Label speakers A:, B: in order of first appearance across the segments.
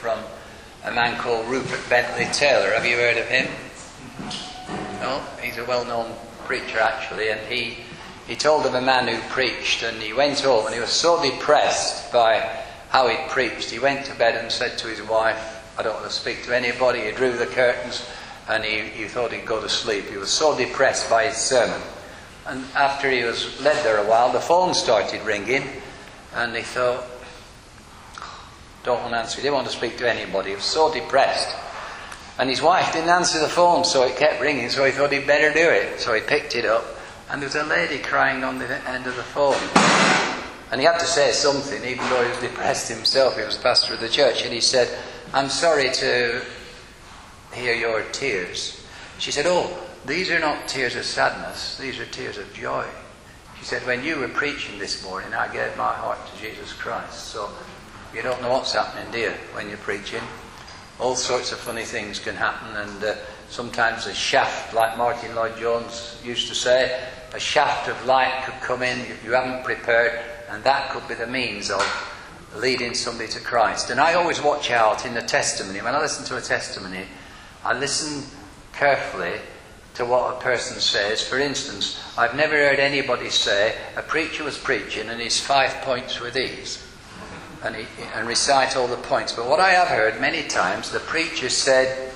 A: from a man called Rupert Bentley Taylor. Have you heard of him? No? He's a well-known preacher actually, and he told of a man who preached, and he went home and he was so depressed by how he preached. He went to bed and said to his wife, I don't want to speak to anybody. He drew the curtains and he thought he'd go to sleep. He was so depressed by his sermon. And after he was led there a while, the phone started ringing, and he thought, don't want to answer. He didn't want to speak to anybody. He was so depressed. And his wife didn't answer the phone, so it kept ringing, so he thought he'd better do it. So he picked it up, and there was a lady crying on the end of the phone. And he had to say something, even though he was depressed himself. He was pastor of the church. And he said, I'm sorry to hear your tears. She said, oh, these are not tears of sadness. These are tears of joy. She said, when you were preaching this morning, I gave my heart to Jesus Christ. So you don't know what's happening, do you, when you're preaching? All sorts of funny things can happen. And sometimes a shaft, like Martin Lloyd-Jones used to say, a shaft of light could come in if you haven't prepared. And that could be the means of leading somebody to Christ. And I always watch out in the testimony. When I listen to a testimony, I listen carefully to what a person says. For instance, I've never heard anybody say, a preacher was preaching and his 5 points were these. And recite all the points. But what I have heard many times, the preacher said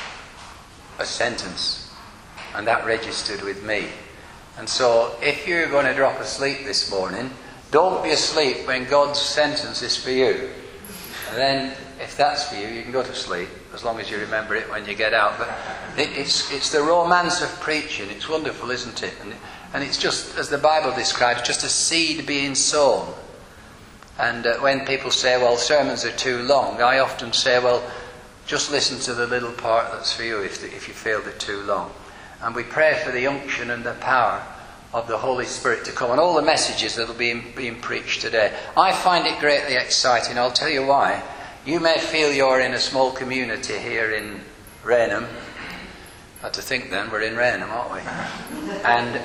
A: a sentence. And that registered with me. And so, if you're going to drop asleep this morning, don't be asleep when God's sentence is for you. And then, if that's for you, you can go to sleep, as long as you remember it when you get out. But it's the romance of preaching. It's wonderful, isn't it? And it's just, as the Bible describes, just a seed being sown. And when people say, well, sermons are too long, I often say, well, just listen to the little part that's for you if you feel they're too long. And we pray for the unction and the power of the Holy Spirit to come, and all the messages that will be being preached today. I find it greatly exciting. I'll tell you why. You may feel you're in a small community here in Rainham. I had to think then, we're in Rainham, aren't we? And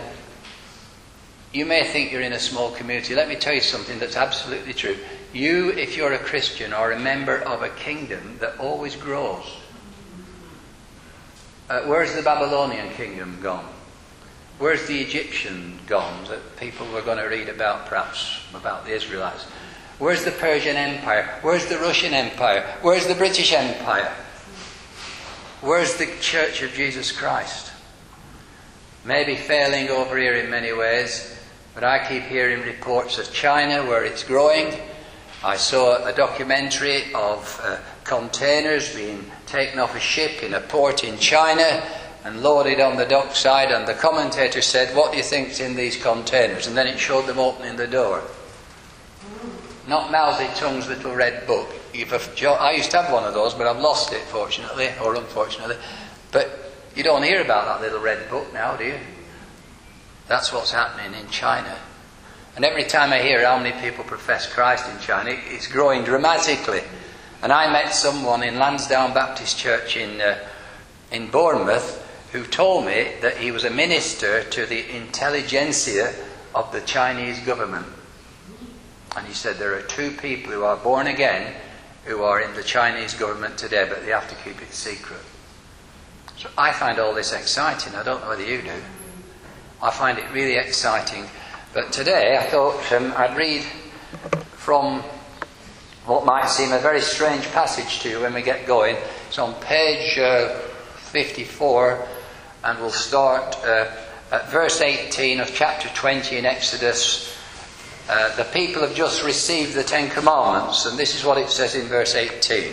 A: you may think you're in a small community. Let me tell you something that's absolutely true. You, if you're a Christian, are a member of a kingdom that always grows. Where's the Babylonian kingdom gone? Where's the Egyptian gone that people were going to read about, perhaps, about the Israelites? Where's the Persian Empire? Where's the Russian Empire? Where's the British Empire? Where's the Church of Jesus Christ? Maybe failing over here in many ways, but I keep hearing reports of China where it's growing. I saw a documentary of containers being taken off a ship in a port in China and loaded on the dockside, and the commentator said, what do you think's in these containers? And then it showed them opening the door. Not Mao Zedong's little red book. I used to have one of those, but I've lost it, fortunately, or unfortunately. But you don't hear about that little red book now, do you? That's what's happening in China. And every time I hear how many people profess Christ in China, it's growing dramatically. And I met someone in Lansdowne Baptist Church in Bournemouth who told me that he was a minister to the intelligentsia of the Chinese government. And he said there are 2 people who are born again who are in the Chinese government today, but they have to keep it secret. So I find all this exciting. I don't know whether you do. I find it really exciting. But today I thought I'd read from what might seem a very strange passage to you when we get going. It's on page 54, and we'll start at verse 18 of chapter 20 in Exodus. The people have just received the 10 Commandments, and this is what it says in verse 18.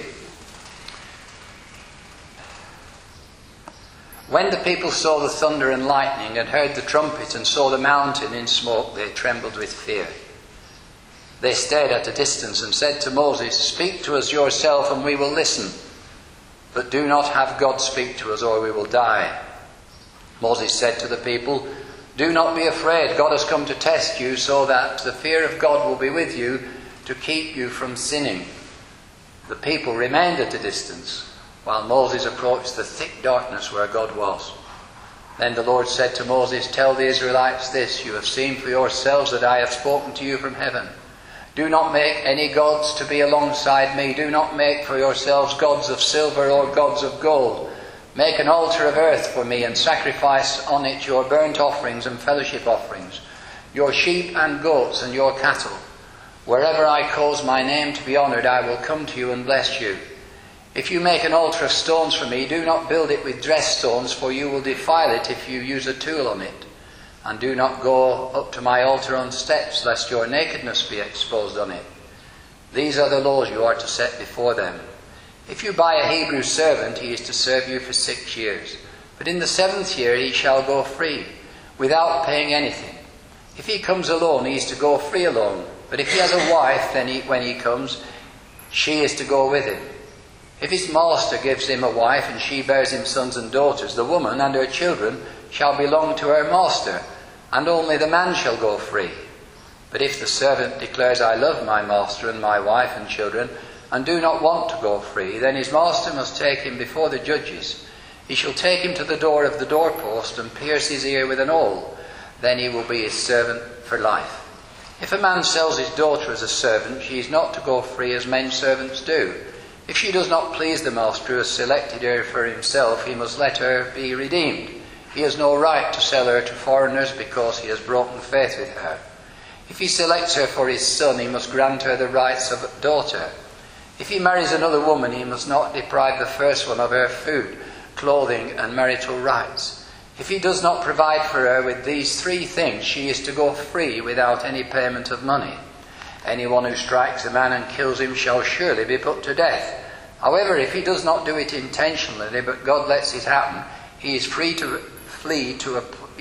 A: When the people saw the thunder and lightning and heard the trumpet and saw the mountain in smoke, they trembled with fear. They stayed at a distance and said to Moses, speak to us yourself and we will listen, but do not have God speak to us or we will die. Moses said to the people, do not be afraid. God has come to test you so that the fear of God will be with you to keep you from sinning. The people remained at a distance while Moses approached the thick darkness where God was. Then the Lord said to Moses, tell the Israelites this, you have seen for yourselves that I have spoken to you from heaven. Do not make any gods to be alongside me. Do not make for yourselves gods of silver or gods of gold. Make an altar of earth for me, and sacrifice on it your burnt offerings and fellowship offerings, your sheep and goats and your cattle. Wherever I cause my name to be honoured, I will come to you and bless you. If you make an altar of stones for me, do not build it with dressed stones, for you will defile it if you use a tool on it. And do not go up to my altar on steps, lest your nakedness be exposed on it. These are the laws you are to set before them. If you buy a Hebrew servant, he is to serve you for 6 years. But in the 7th year he shall go free, without paying anything. If he comes alone, he is to go free alone. But if he has a wife, then when he comes, she is to go with him. If his master gives him a wife, and she bears him sons and daughters, the woman and her children shall belong to her master, and only the man shall go free. But if the servant declares, I love my master and my wife and children, and do not want to go free, then his master must take him before the judges. He shall take him to the door of the doorpost and pierce his ear with an awl. Then he will be his servant for life. If a man sells his daughter as a servant, she is not to go free as men servants do. If she does not please the master who has selected her for himself, he must let her be redeemed. He has no right to sell her to foreigners because he has broken faith with her. If he selects her for his son, he must grant her the rights of a daughter. If he marries another woman, he must not deprive the first one of her food, clothing, and marital rights. If he does not provide for her with these 3 things, she is to go free without any payment of money. Anyone who strikes a man and kills him shall surely be put to death. However, if he does not do it intentionally, but God lets it happen, he is to flee to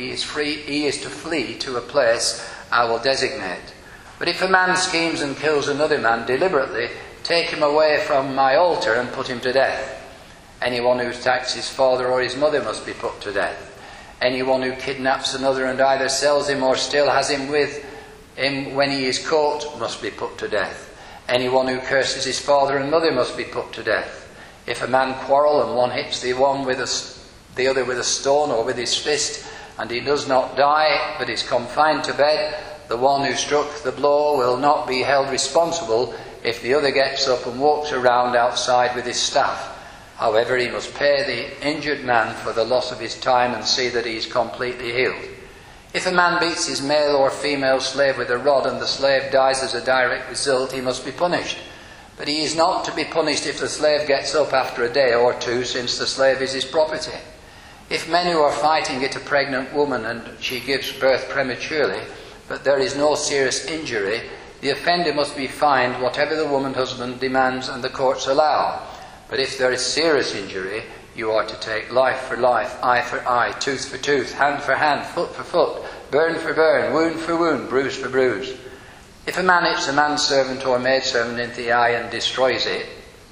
A: a place I will designate. But if a man schemes and kills another man deliberately, take him away from my altar and put him to death. Anyone who attacks his father or his mother must be put to death. Anyone who kidnaps another and either sells him or still has him with him when he is caught must be put to death. Anyone who curses his father and mother must be put to death. If a man quarrel and one hits the other with a stone or with his fist, and he does not die but is confined to bed, the one who struck the blow will not be held responsible if the other gets up and walks around outside with his staff. However, he must pay the injured man for the loss of his time and see that he is completely healed. If a man beats his male or female slave with a rod and the slave dies as a direct result, he must be punished. But he is not to be punished if the slave gets up after a day or 2, since the slave is his property. If men who are fighting get a pregnant woman and she gives birth prematurely, but there is no serious injury, the offender must be fined whatever the woman's husband demands and the courts allow. But if there is serious injury, you are to take life for life, eye for eye, tooth for tooth, hand for hand, foot for foot, burn for burn, wound for wound, bruise for bruise. If a man hits a manservant or maidservant in the eye and destroys it,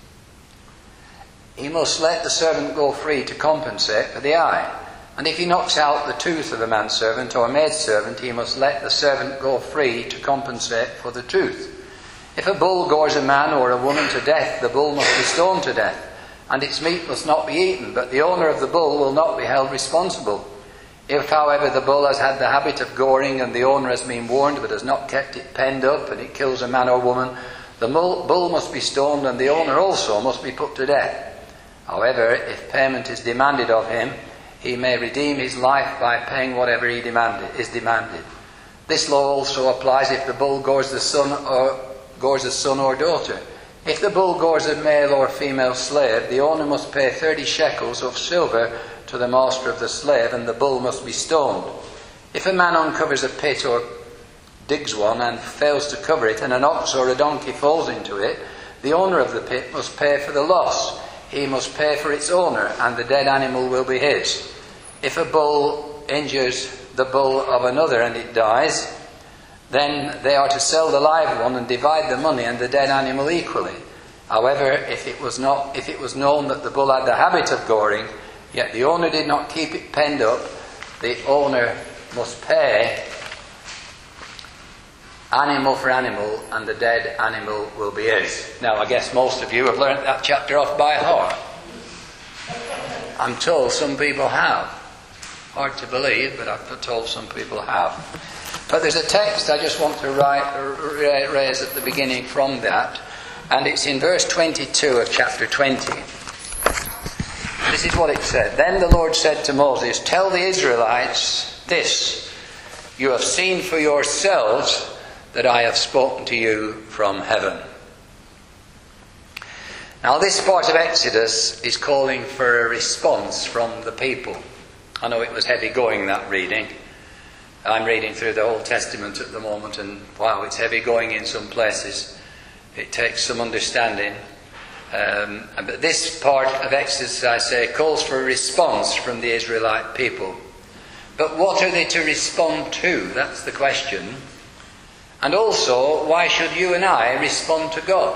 A: he must let the servant go free to compensate for the eye. And if he knocks out the tooth of a manservant or maidservant, he must let the servant go free to compensate for the tooth. If a bull gores a man or a woman to death, the bull must be stoned to death, and its meat must not be eaten, but the owner of the bull will not be held responsible. If, however, the bull has had the habit of goring and the owner has been warned but has not kept it penned up and it kills a man or woman, the bull must be stoned and the owner also must be put to death. However, if payment is demanded of him, he may redeem his life by paying whatever is demanded. This law also applies if the bull gores a son or daughter. If the bull gores a male or female slave, the owner must pay 30 shekels of silver to the master of the slave, and the bull must be stoned. If a man uncovers a pit or digs one and fails to cover it, and an ox or a donkey falls into it, the owner of the pit must pay for the loss. He must pay for its owner, and the dead animal will be his. If a bull injures the bull of another and it dies, then they are to sell the live one and divide the money and the dead animal equally. However, if it was known that the bull had the habit of goring, yet the owner did not keep it penned up, the owner must pay animal for animal, and the dead animal will be his. Now, I guess most of you have learnt that chapter off by heart. I'm told some people have. Hard to believe, but I'm told some people have. But there's a text I just want to raise at the beginning from that, and it's in verse 22 of chapter 20. This is what it said. Then the Lord said to Moses, "Tell the Israelites this, you have seen for yourselves that I have spoken to you from heaven." Now this part of Exodus is calling for a response from the people. I know it was heavy going, that reading. I'm reading through the Old Testament at the moment, and wow, it's heavy going in some places. It takes some understanding. But this part of Exodus, I say, calls for a response from the Israelite people. But what are they to respond to? That's the question. And also, why should you and I respond to God?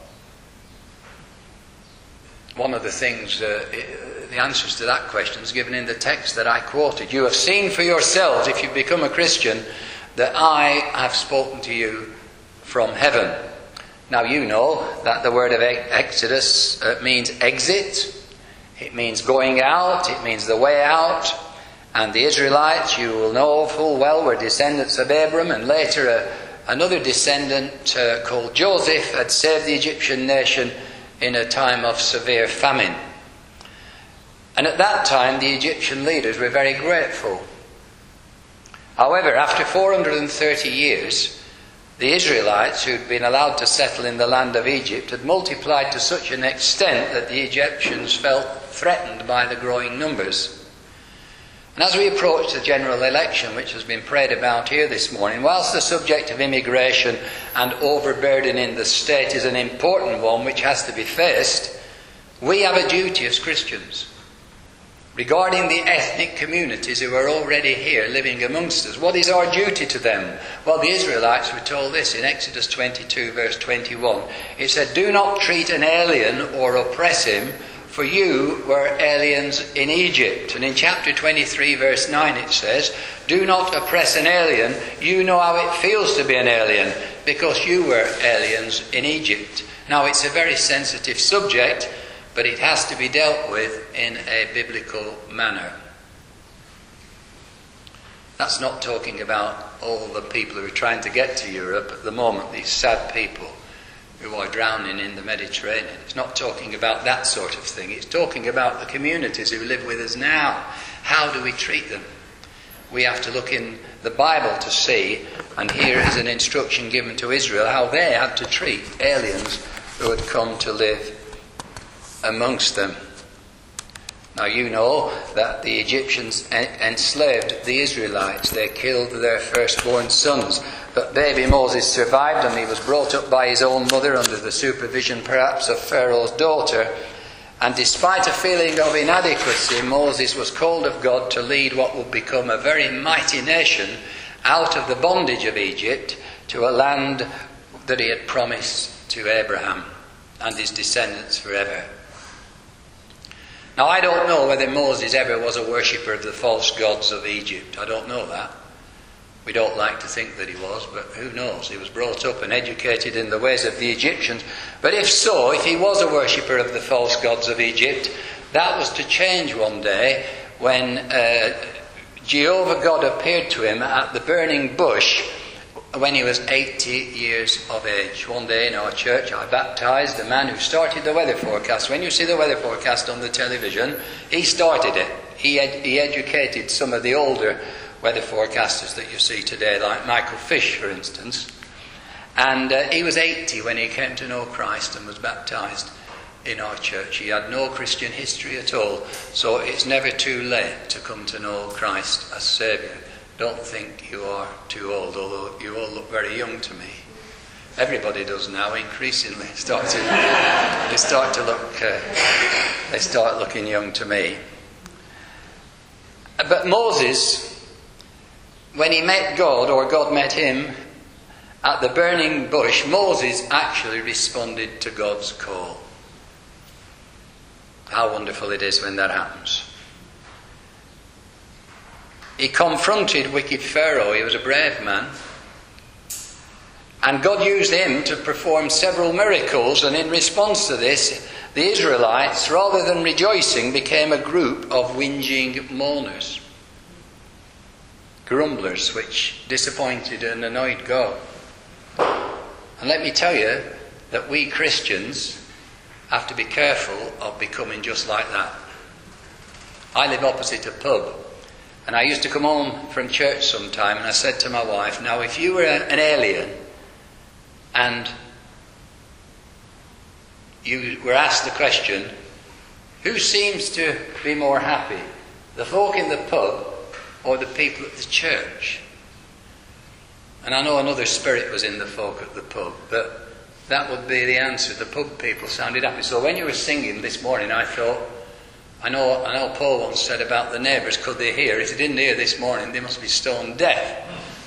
A: One of the things, the answers to that question is given in the text that I quoted. You have seen for yourselves, if you become a Christian, that I have spoken to you from heaven. Now you know that the word of Exodus means exit. It means going out. It means the way out. And the Israelites, you will know full well, were descendants of Abram, and later another descendant called Joseph had saved the Egyptian nation in a time of severe famine. And at that time the Egyptian leaders were very grateful. However, after 430 years, the Israelites, who'd been allowed to settle in the land of Egypt, had multiplied to such an extent that the Egyptians felt threatened by the growing numbers. And as we approach the general election, which has been prayed about here this morning, whilst the subject of immigration and overburdening the state is an important one which has to be faced, we have a duty as Christians regarding the ethnic communities who are already here living amongst us. What is our duty to them? Well, the Israelites were told this in Exodus 22 verse 21. It said, "Do not treat an alien or oppress him, for you were aliens in Egypt." And in chapter 23 verse 9 it says, "Do not oppress an alien. You know how it feels to be an alien, because you were aliens in Egypt." Now it's a very sensitive subject, but it has to be dealt with in a biblical manner. That's not talking about all the people who are trying to get to Europe at the moment, these sad people who are drowning in the Mediterranean. It's not talking about that sort of thing. It's talking about the communities who live with us now. How do we treat them? We have to look in the Bible to see, and here is an instruction given to Israel, how they had to treat aliens who had come to live amongst them. Now you know that the Egyptians enslaved the Israelites. They killed their firstborn sons. But baby Moses survived, and he was brought up by his own mother under the supervision perhaps of Pharaoh's daughter. And despite a feeling of inadequacy, Moses was called of God to lead what would become a very mighty nation out of the bondage of Egypt to a land that he had promised to Abraham and his descendants forever. Now I don't know whether Moses ever was a worshipper of the false gods of Egypt. I don't know that. We don't like to think that he was, but who knows? He was brought up and educated in the ways of the Egyptians. But if so, if he was a worshipper of the false gods of Egypt, that was to change one day when Jehovah God appeared to him at the burning bush when he was 80 years of age. One day in our church I baptised a man who started the weather forecast. When you see the weather forecast on the television, he started it. He educated some of the older weather forecasters that you see today, like Michael Fish, for instance. And he was 80 when he came to know Christ and was baptised in our church. He had no Christian history at all, so it's never too late to come to know Christ as Saviour. Don't think you are too old, although you all look very young to me. Everybody does now, increasingly. They start looking young to me. But Moses, when he met God, or God met him at the burning bush, Moses actually responded to God's call. How wonderful it is when that happens. He confronted wicked Pharaoh. He was a brave man. And God used him to perform several miracles, and in response to this, the Israelites, rather than rejoicing, became a group of whinging mourners. grumblers which disappointed and annoyed God. And let me tell you that we Christians have to be careful of becoming just like that. I live opposite a pub, and I used to come home from church sometime, and I said to my wife, now if you were an alien and you were asked the question, who seems to be more happy, the folk in the pub or the people at the church? And I know another spirit was in the folk at the pub, but that would be the answer. The pub people sounded happy. So when you were singing this morning, I thought, I know Paul once said about the neighbours, could they hear? If they didn't hear this morning, they must be stone deaf.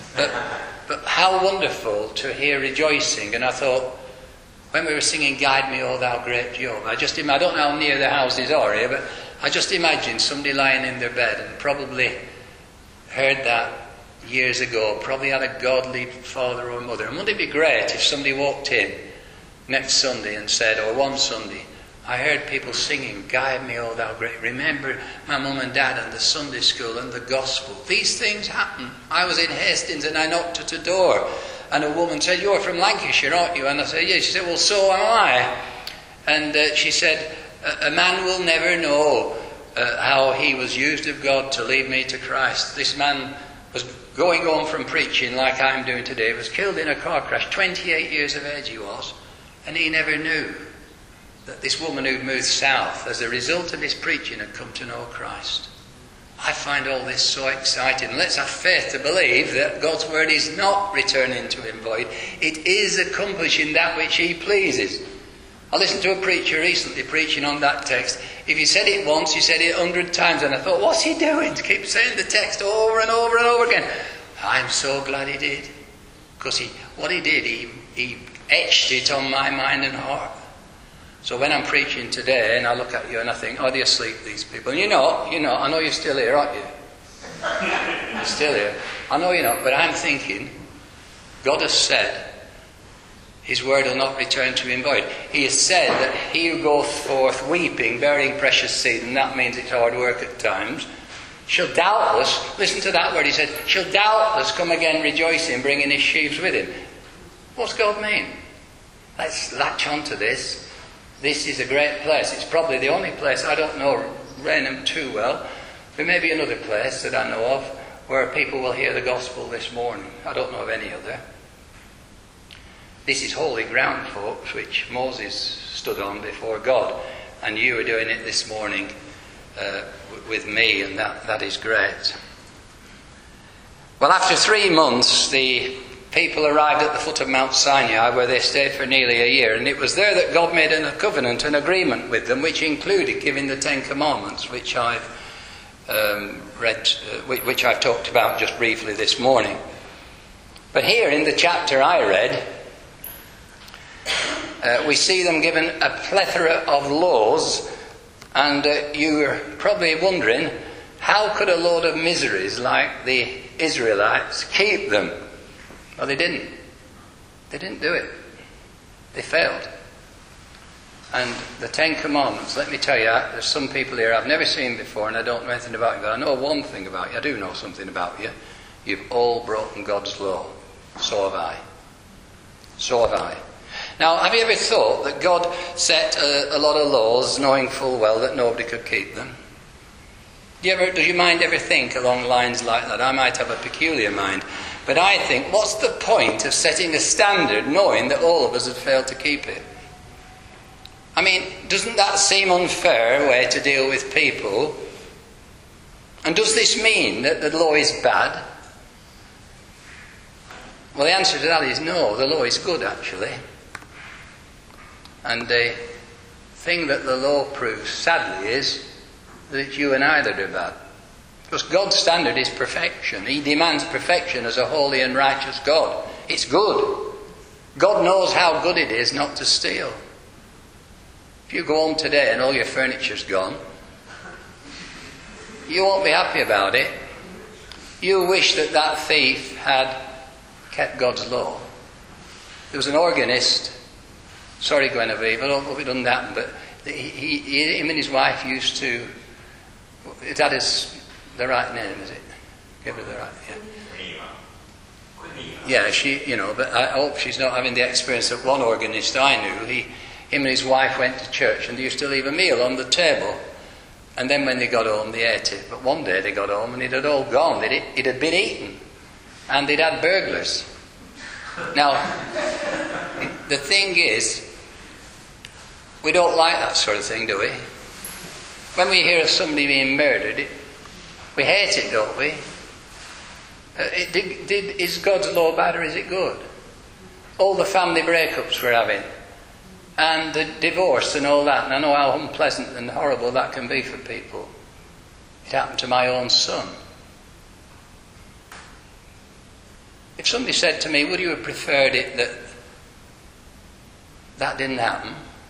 A: But how wonderful to hear rejoicing. And I thought, when we were singing Guide Me, O Thou Great Jehovah, I don't know how near the houses are here, but I just imagine somebody lying in their bed and probably heard that years ago, probably had a godly father or mother. And wouldn't it be great if somebody walked in next Sunday and said, or one Sunday, I heard people singing, Guide Me, O Thou Great. Remember my mum and dad and the Sunday school and the gospel. These things happen. I was in Hastings and I knocked at a door. And a woman said, you're from Lancashire, aren't you? And I said, yes. She said, well, so am I. And she said, a man will never know how he was used of God to lead me to Christ. This man was going home from preaching like I'm doing today, was killed in a car crash, 28 years of age he was, and he never knew that this woman who'd moved south as a result of his preaching had come to know Christ. I find all this so exciting. Let's have faith to believe that God's word is not returning to him void. It is accomplishing that which he pleases. I listened to a preacher recently preaching on that text. If he said it once, he said it 100 times. And I thought, what's he doing to keep saying the text over and over and over again? I'm so glad he did. Because what he did, he etched it on my mind and heart. So when I'm preaching today and I look at you and I think, oh, they're asleep, these people. And you're not, I know you're still here, aren't you? You're still here. I know you're not, but I'm thinking, God has said, his word will not return to him void. He has said that he who goeth forth weeping, bearing precious seed, and that means it's hard work at times, shall doubtless, listen to that word, he said, shall doubtless come again rejoicing, bringing his sheaves with him. What's God mean? Let's latch on to this. This is a great place. It's probably the only place, I don't know Rainham too well. There may be another place that I know of where people will hear the gospel this morning. I don't know of any other. This is holy ground, folks, which Moses stood on before God. And you are doing it this morning with me, and that is great. Well, after 3 months, the people arrived at the foot of Mount Sinai, where they stayed for nearly a year, and it was there that God made a covenant, an agreement with them, which included giving the 10 Commandments, which I've read, which I've talked about just briefly this morning. But here in the chapter I read, we see them given a plethora of laws, and you're probably wondering, how could a load of miseries like the Israelites keep them? Well, they didn't. They didn't do it. They failed. And the 10 Commandments, let me tell you, there's some people here I've never seen before and I don't know anything about you, but I know one thing about you. I do know something about you. You've all broken God's law. So have I. So have I. Now, have you ever thought that God set a lot of laws knowing full well that nobody could keep them? Does your mind ever think along lines like that? I might have a peculiar mind. But I think, what's the point of setting a standard knowing that all of us have failed to keep it? I mean, doesn't that seem unfair way to deal with people? And does this mean that the law is bad? Well, the answer to that is no, the law is good actually. And the thing that the law proves, sadly, is that it's you and I that are bad. Because God's standard is perfection. He demands perfection as a holy and righteous God. It's good. God knows how good it is not to steal. If you go home today and all your furniture's gone, you won't be happy about it. You wish that thief had kept God's law. There was an organist, sorry Guinevere, I don't know if it doesn't happen, but him and his wife used to, that is the right name, is it? Give her the right, yeah. Yeah, but I hope she's not having the experience of one organist I knew. Him and his wife went to church and they used to leave a meal on the table. And then when they got home, they ate it. But one day they got home and it had all gone. It had been eaten. And they'd had burglars. Now, the thing is, we don't like that sort of thing, do we? When we hear of somebody being murdered, we hate it, don't we? Is God's law bad or is it good? All the family breakups we're having, and the divorce and all that, and I know how unpleasant and horrible that can be for people. It happened to my own son. If somebody said to me, would you have preferred it that didn't happen?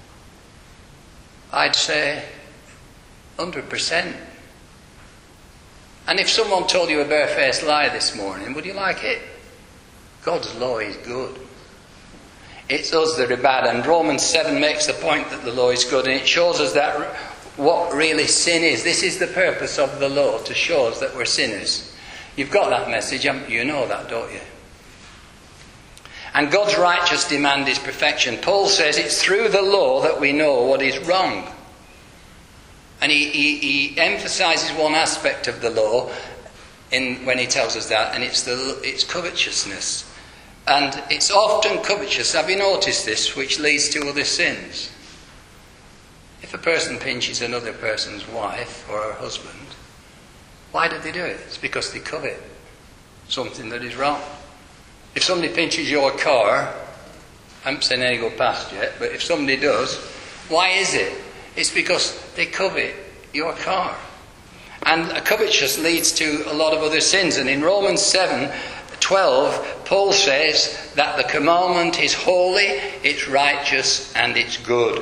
A: I'd say 100%. And if someone told you a barefaced lie this morning, would you like it? God's law is good. It's us that are bad, and Romans 7 makes the point that the law is good, and it shows us that what really sin is. This is the purpose of the law, to show us that we're sinners. You've got that message, haven't you? You know that, don't you? And God's righteous demand is perfection. Paul says it's through the law that we know what is wrong. And he emphasises one aspect of the law when he tells us that, and it's covetousness. And it's often covetous, have you noticed this, which leads to other sins. If a person pinches another person's wife or her husband, why do they do it? It's because they covet something that is wrong. If somebody pinches your car, I haven't seen any go past yet, but if somebody does, why is it? It's because they covet your car. And covetous leads to a lot of other sins. And in Romans 7:12, Paul says that the commandment is holy, it's righteous, and it's good.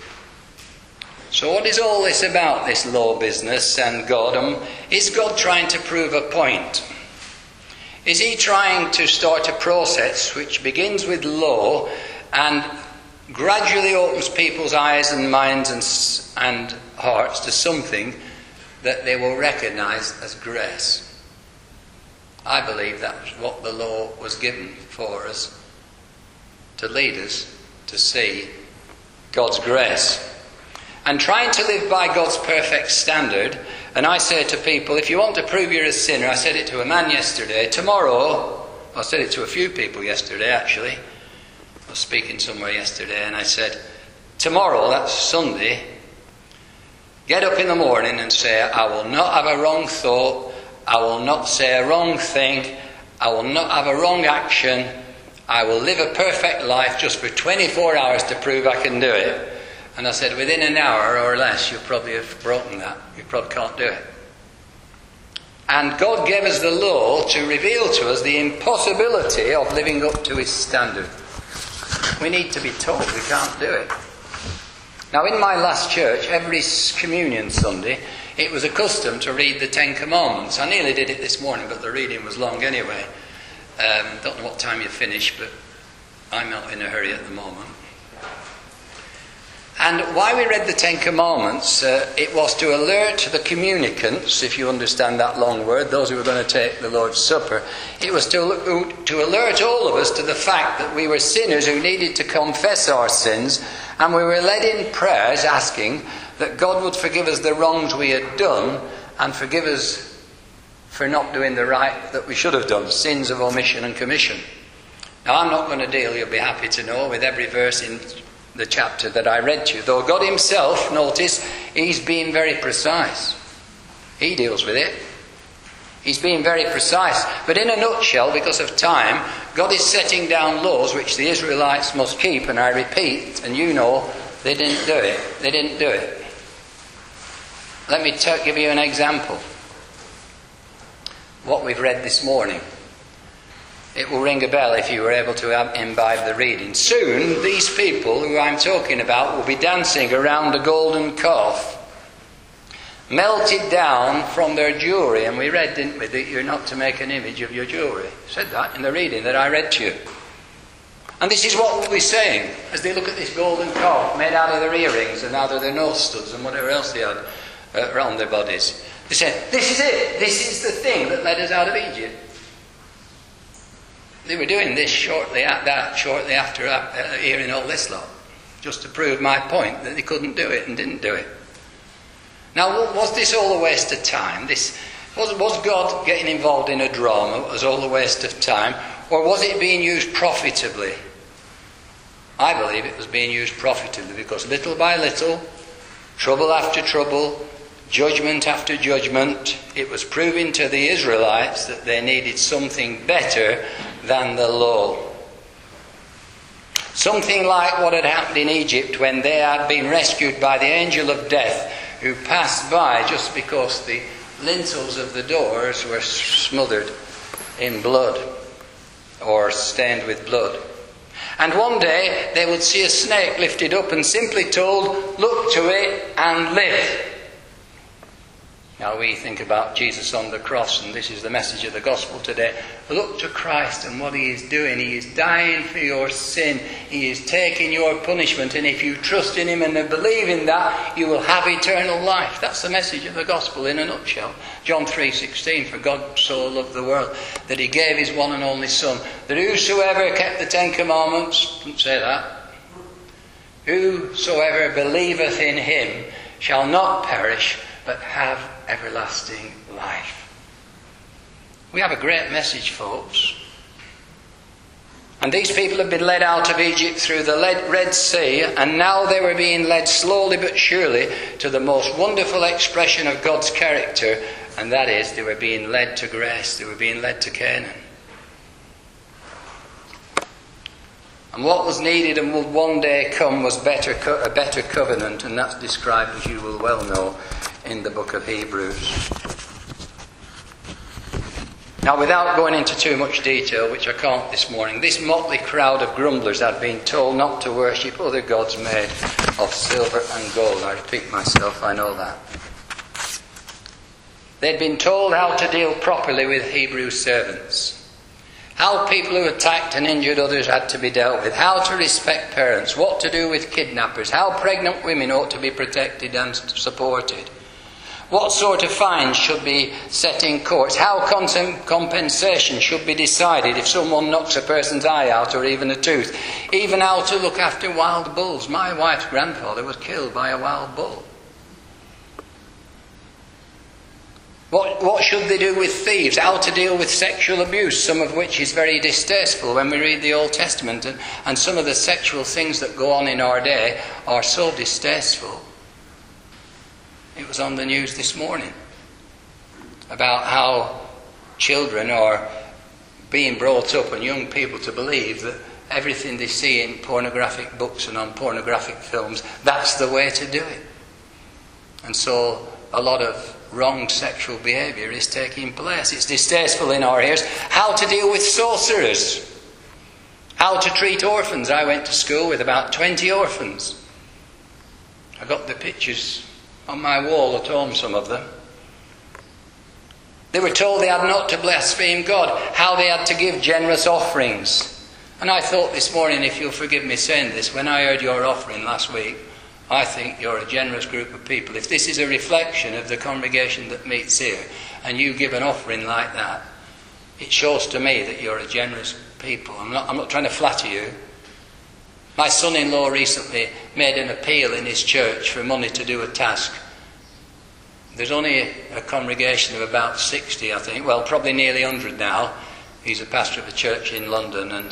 A: So what is all this about, this law business and God? Is God trying to prove a point? Is he trying to start a process which begins with law and gradually opens people's eyes and minds and hearts to something that they will recognise as grace? I believe that's what the law was given for us, to lead us to see God's grace. And trying to live by God's perfect standard, and I say to people, if you want to prove you're a sinner, I said it to a man yesterday, tomorrow, I said it to a few people yesterday actually, I was speaking somewhere yesterday, and I said, tomorrow, that's Sunday, get up in the morning and say, I will not have a wrong thought, I will not say a wrong thing, I will not have a wrong action, I will live a perfect life just for 24 hours to prove I can do it. And I said, within an hour or less, you'll probably have broken that. You probably can't do it. And God gave us the law to reveal to us the impossibility of living up to his standard. We need to be told we can't do it. Now, in my last church, every communion Sunday, it was a custom to read the Ten Commandments. I nearly did it this morning, but the reading was long anyway. Don't know what time you finish, but I'm not in a hurry at the moment. And why we read the Ten Commandments, it was to alert the communicants, if you understand that long word, those who were going to take the Lord's Supper. It was to alert all of us to the fact that we were sinners who needed to confess our sins, and we were led in prayers asking that God would forgive us the wrongs we had done and forgive us for not doing the right that we should have done, sins of omission and commission. Now, I'm not going to deal, you'll be happy to know, with every verse in the chapter that I read to you. Though God himself, notice, he's being very precise. He deals with it. He's being very precise. But in a nutshell, because of time, God is setting down laws which the Israelites must keep. And I repeat, and you know, they didn't do it. They didn't do it. Let me give you an example. What we've read this morning. It will ring a bell if you were able to imbibe the reading. Soon, these people who I'm talking about will be dancing around a golden calf, melted down from their jewellery. And we read, didn't we, that you're not to make an image of your jewellery. It said that in the reading that I read to you. And this is what we'll be saying as they look at this golden calf made out of their earrings and out of their nose studs and whatever else they had around their bodies. They said, this is it. This is the thing that led us out of Egypt. They were doing this shortly after hearing all this lot, just to prove my point that they couldn't do it and didn't do it. Now, was this all a waste of time? Was God getting involved in a drama? Was all a waste of time? Or was it being used profitably? I believe it was being used profitably, because little by little, trouble after trouble, judgment after judgment, it was proving to the Israelites that they needed something better than the law. Something like what had happened in Egypt when they had been rescued by the angel of death, who passed by just because the lintels of the doors were smothered in blood or stained with blood. And one day they would see a snake lifted up and simply told, look to it and live. Now we think about Jesus on the cross, and this is the message of the gospel today. Look to Christ and what he is doing. He is dying for your sin. He is taking your punishment, and if you trust in him and believe in that, you will have eternal life. That's the message of the gospel in a nutshell. John 3:16, for God so loved the world that he gave his one and only Son, that whosoever kept the 10 Commandments, didn't say that, whosoever believeth in him shall not perish, but have everlasting life. We have a great message, folks. And these people have been led out of Egypt through the Red Sea, and now they were being led slowly but surely to the most wonderful expression of God's character, and that is, they were being led to grace. They were being led to Canaan. And what was needed and would one day come was a better covenant, and that's described, as you will well know, in the book of Hebrews. Now, without going into too much detail, which I can't this morning, this motley crowd of grumblers had been told not to worship other gods made of silver and gold. I repeat myself, I know that. They'd been told how to deal properly with Hebrew servants, how people who attacked and injured others had to be dealt with, how to respect parents, what to do with kidnappers, how pregnant women ought to be protected and supported, what sort of fines should be set in courts, how compensation should be decided if someone knocks a person's eye out or even a tooth, even how to look after wild bulls. My wife's grandfather was killed by a wild bull. What should they do with thieves? How to deal with sexual abuse, some of which is very distasteful when we read the Old Testament, and some of the sexual things that go on in our day are so distasteful. It was on the news this morning about how children are being brought up, and young people, to believe that everything they see in pornographic books and on pornographic films, that's the way to do it. And so a lot of wrong sexual behaviour is taking place. It's distasteful in our ears. How to deal with sorcerers. How to treat orphans. I went to school with about 20 orphans. I got the pictures on my wall at home, some of them. They were told they had not to blaspheme God, how they had to give generous offerings. And I thought this morning, if you'll forgive me saying this, when I heard your offering last week, I think you're a generous group of people. If this is a reflection of the congregation that meets here, and you give an offering like that, it shows to me that you're a generous people. I'm not trying to flatter you. My son-in-law recently made an appeal in his church for money to do a task. There's only a congregation of about 60, I think. Well, probably nearly 100 now. He's a pastor of a church in London, and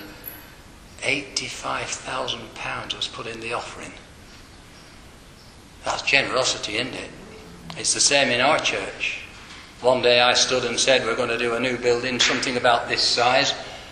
A: £85,000 was put in the offering. That's generosity, isn't it? It's the same in our church. One day I stood and said, we're going to do a new building, something about this size.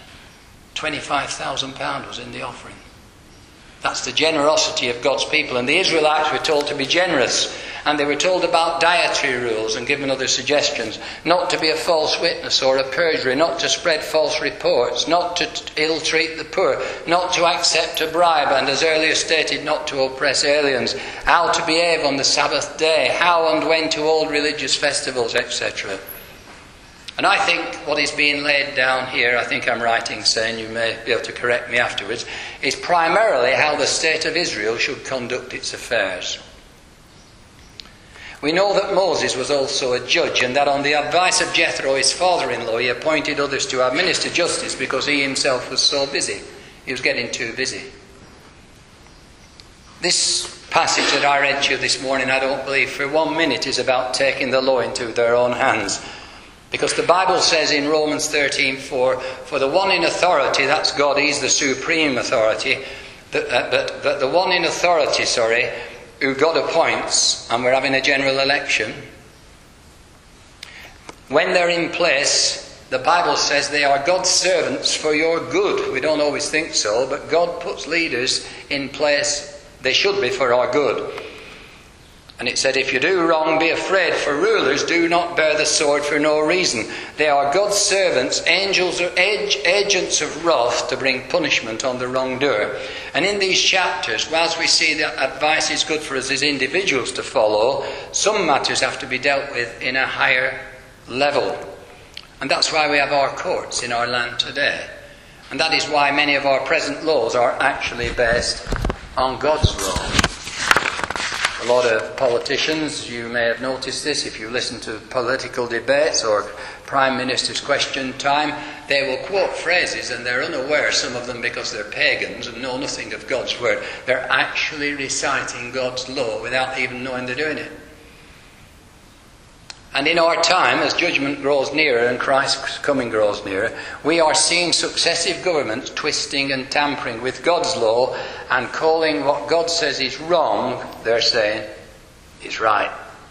A: £25,000 was in the offering. That's the generosity of God's people. And the Israelites were told to be generous. And they were told about dietary rules and given other suggestions. Not to be a false witness or a perjurer. Not to spread false reports. Not to ill-treat the poor. Not to accept a bribe. And as earlier stated, not to oppress aliens. How to behave on the Sabbath day. How and when to hold religious festivals, etc. And I think what is being laid down here, I think I'm right in saying, you may be able to correct me afterwards, is primarily how the state of Israel should conduct its affairs. We know that Moses was also a judge, and that on the advice of Jethro, his father-in-law, he appointed others to administer justice because he himself was so busy. He was getting too busy. This passage that I read to you this morning, I don't believe for 1 minute is about taking the law into their own hands. Because the Bible says in Romans 13:4, for the one in authority, that's God, he's the supreme authority, but the one in authority, who God appoints, and we're having a general election, when they're in place, the Bible says they are God's servants for your good. We don't always think so, but God puts leaders in place. They should be for our good. And it said, if you do wrong, be afraid, for rulers do not bear the sword for no reason. They are God's servants, angels or agents of wrath to bring punishment on the wrongdoer. And in these chapters, whilst we see that advice is good for us as individuals to follow, some matters have to be dealt with in a higher level. And that's why we have our courts in our land today. And that is why many of our present laws are actually based on God's law. A lot of politicians, you may have noticed this if you listen to political debates or Prime Minister's question time, they will quote phrases and they're unaware, some of them because they're pagans and know nothing of God's word. They're actually reciting God's law without even knowing they're doing it. And in our time, as judgment grows nearer and Christ's coming grows nearer, we are seeing successive governments twisting and tampering with God's law and calling what God says is wrong, they're saying, is right.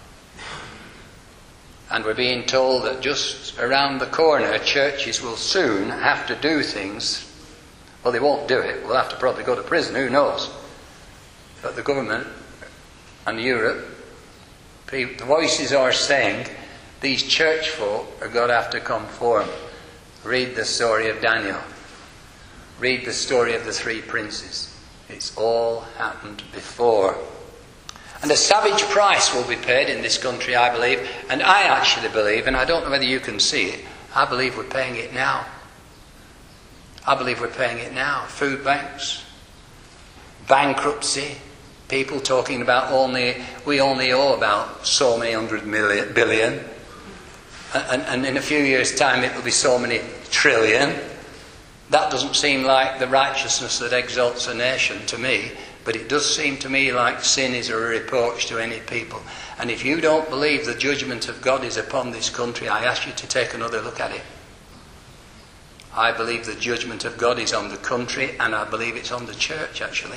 A: And we're being told that just around the corner, churches will soon have to do things. Well, they won't do it. We'll have to probably go to prison, who knows. But the government and Europe, the voices are saying these church folk are going to have to conform. Read the story of Daniel. Read the story of the three princes. It's all happened before. And a savage price will be paid in this country, I believe. And I actually believe, and I don't know whether you can see it, I believe we're paying it now. I believe we're paying it now. Food banks, bankruptcy, people talking about we only owe about so many billion. And in a few years' time it will be so many trillion. That doesn't seem like the righteousness that exalts a nation to me. But it does seem to me like sin is a reproach to any people. And if you don't believe the judgment of God is upon this country, I ask you to take another look at it. I believe the judgment of God is on the country, and I believe it's on the church, actually.